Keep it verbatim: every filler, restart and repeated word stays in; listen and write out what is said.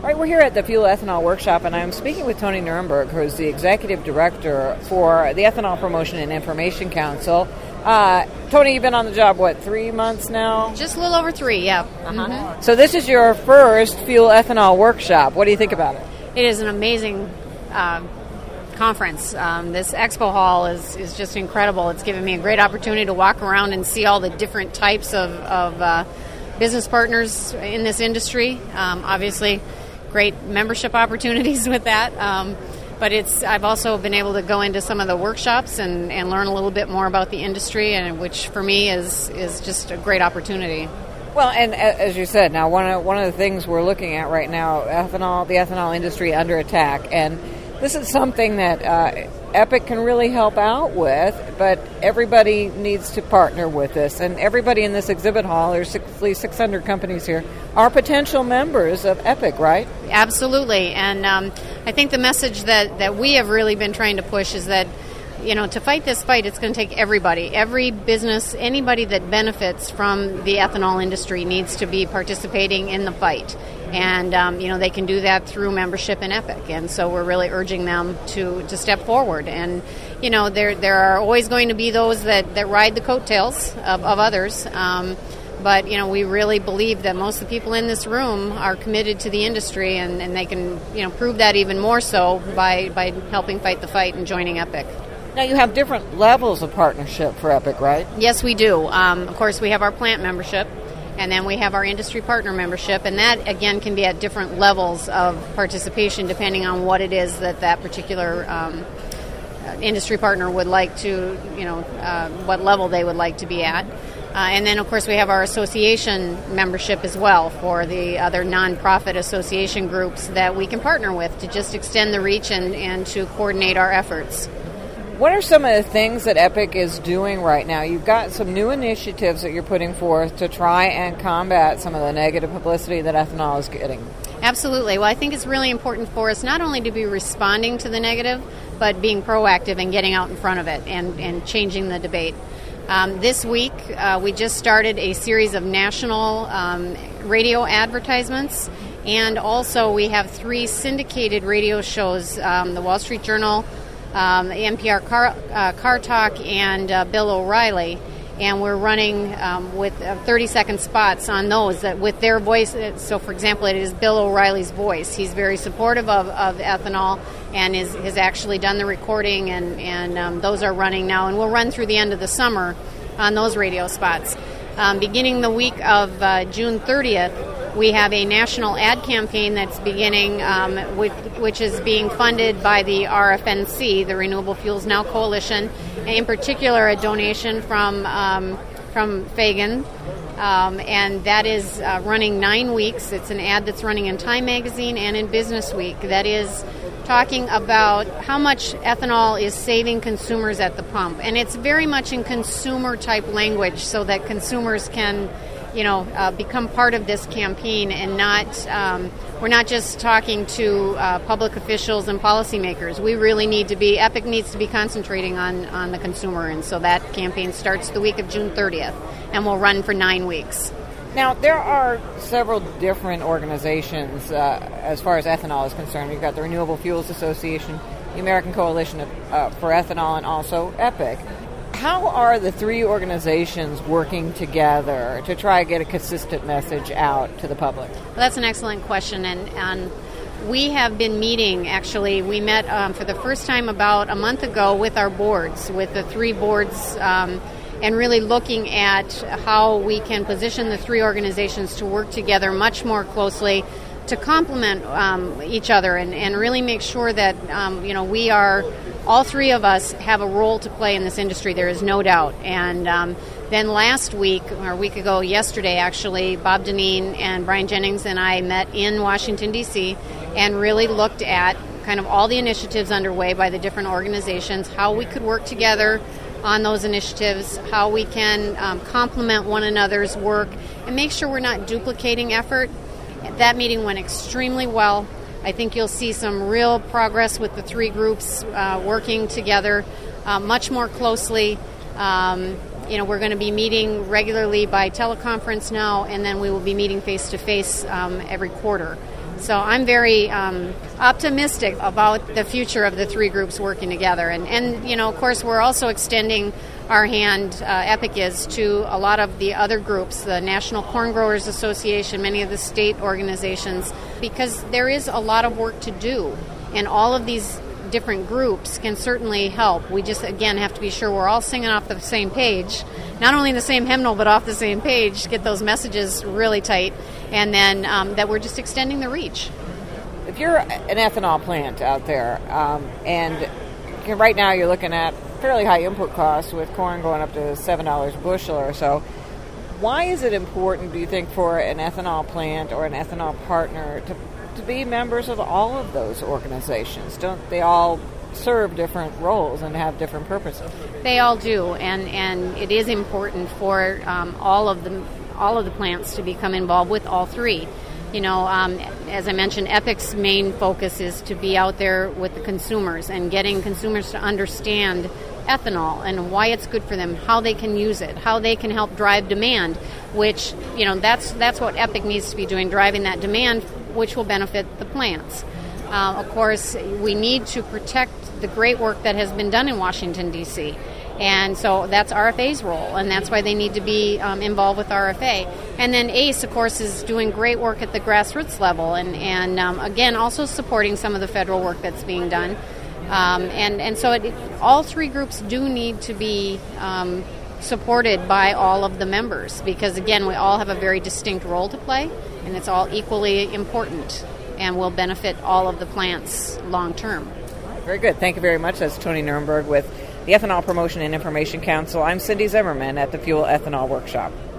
All right, we're here at the Fuel Ethanol Workshop, and I'm speaking with Tony Nuremberg, who's the Executive Director for the Ethanol Promotion and Information Council. Uh, Tony, you've been on the job, what, three months now? Just a little over three, yeah. Uh-huh. Mm-hmm. So this is your first Fuel Ethanol Workshop. What do you think about it? It is an amazing uh, conference. Um, this expo hall is, is just incredible. It's given me a great opportunity to walk around and see all the different types of, of uh, business partners in this industry. Um, obviously, great membership opportunities with that. Um, but it's I've also been able to go into some of the workshops and, and learn a little bit more about the industry, and which for me is, is just a great opportunity. Well, and as you said, now one of one of the things we're looking at right now, ethanol, the ethanol industry under attack, and this is something that uh, EPIC can really help out with, but everybody needs to partner with this, and everybody in this exhibit hall, there's at least six hundred companies here, are potential members of EPIC, right? Absolutely, and um, I think the message that, that we have really been trying to push is that, you know, to fight this fight, it's going to take everybody. Every business, anybody that benefits from the ethanol industry needs to be participating in the fight. And, um, you know, they can do that through membership in EPIC. And so we're really urging them to, to step forward. And, you know, there there are always going to be those that, that ride the coattails of, of others. Um, but, you know, we really believe that most of the people in this room are committed to the industry, and, and they can, you know, prove that even more so by, by helping fight the fight and joining EPIC. Now, you have different levels of partnership for EPIC, right? Yes, we do. Um, of course, we have our plant membership, and then we have our industry partner membership, and that, again, can be at different levels of participation depending on what it is that that particular um, industry partner would like to, you know, uh, what level they would like to be at. Uh, and then, of course, we have our association membership as well for the other nonprofit association groups that we can partner with to just extend the reach and, and to coordinate our efforts. What are some of the things that EPIC is doing right now? You've got some new initiatives that you're putting forth to try and combat some of the negative publicity that ethanol is getting. Absolutely. Well, I think it's really important for us not only to be responding to the negative, but being proactive and getting out in front of it and, and changing the debate. Um, this week, uh, we just started a series of national um, radio advertisements, and also we have three syndicated radio shows, um, the Wall Street Journal, Um, N P R Car, uh, Car Talk, and uh, Bill O'Reilly, and we're running um, with uh, thirty-second spots on those that with their voice. So, for example, it is Bill O'Reilly's voice. He's very supportive of, of ethanol and is, has actually done the recording, and, and um, those are running now, and we'll run through the end of the summer on those radio spots. Um, beginning the week of uh, June thirtieth, we have a national ad campaign that's beginning, um, which, which is being funded by the R F N C, the Renewable Fuels Now Coalition, and in particular a donation from um, from Fagan, um, and that is uh, running nine weeks. It's an ad that's running in Time Magazine and in Business Week that is talking about how much ethanol is saving consumers at the pump, and it's very much in consumer-type language so that consumers can, you know, uh, become part of this campaign and not, um, we're not just talking to uh, public officials and policymakers. We really need to be, EPIC needs to be concentrating on, on the consumer, and so that campaign starts the week of June thirtieth and will run for nine weeks. Now, there are several different organizations uh, as far as ethanol is concerned. You've got the Renewable Fuels Association, the American Coalition of, uh, for Ethanol, and also EPIC. How are the three organizations working together to try to get a consistent message out to the public? Well, that's an excellent question, and, and we have been meeting, actually, we met um, for the first time about a month ago with our boards, with the three boards, um, and really looking at how we can position the three organizations to work together much more closely to complement um, each other and, and really make sure that, um, you know, we are, all three of us have a role to play in this industry, there is no doubt. And um, then last week, or a week ago yesterday actually, Bob Dineen and Brian Jennings and I met in Washington, D C, and really looked at kind of all the initiatives underway by the different organizations, how we could work together on those initiatives, how we can um, complement one another's work and make sure we're not duplicating effort. That meeting went extremely well. I think you'll see some real progress with the three groups uh, working together uh, much more closely. Um, you know, we're going to be meeting regularly by teleconference now, and then we will be meeting face-to-face um, every quarter. So I'm very um, optimistic about the future of the three groups working together. And, and, you know, of course, we're also extending our hand, uh, EPIC is, to a lot of the other groups, the National Corn Growers Association, many of the state organizations, because there is a lot of work to do. And all of these different groups can certainly help. We just, again, have to be sure we're all singing off the same page, not only the same hymnal, but off the same page, get those messages really tight, and then um, that we're just extending the reach. If you're an ethanol plant out there, um, and right now you're looking at fairly high input costs with corn going up to seven dollars a bushel or so, why is it important, do you think, for an ethanol plant or an ethanol partner to to be members of all of those organizations? Don't they all serve different roles and have different purposes? They all do, and, and it is important for um, all of the all of the plants to become involved with all three. You know, um, as I mentioned, EPIC's main focus is to be out there with the consumers and getting consumers to understand ethanol and why it's good for them, how they can use it, how they can help drive demand, which, you know, that's that's what EPIC needs to be doing, driving that demand, which will benefit the plants. Uh, of course, we need to protect the great work that has been done in Washington, D C, and so that's R F A's role, and that's why they need to be um, involved with R F A. And then A C E, of course, is doing great work at the grassroots level, and, and um, again, also supporting some of the federal work that's being done. Um, and, and so it, all three groups do need to be um, supported by all of the members, because, again, we all have a very distinct role to play, and it's all equally important and will benefit all of the plants long term. Very good. Thank you very much. That's Toni Nirenberg with the Ethanol Promotion and Information Council. I'm Cindy Zimmerman at the Fuel Ethanol Workshop.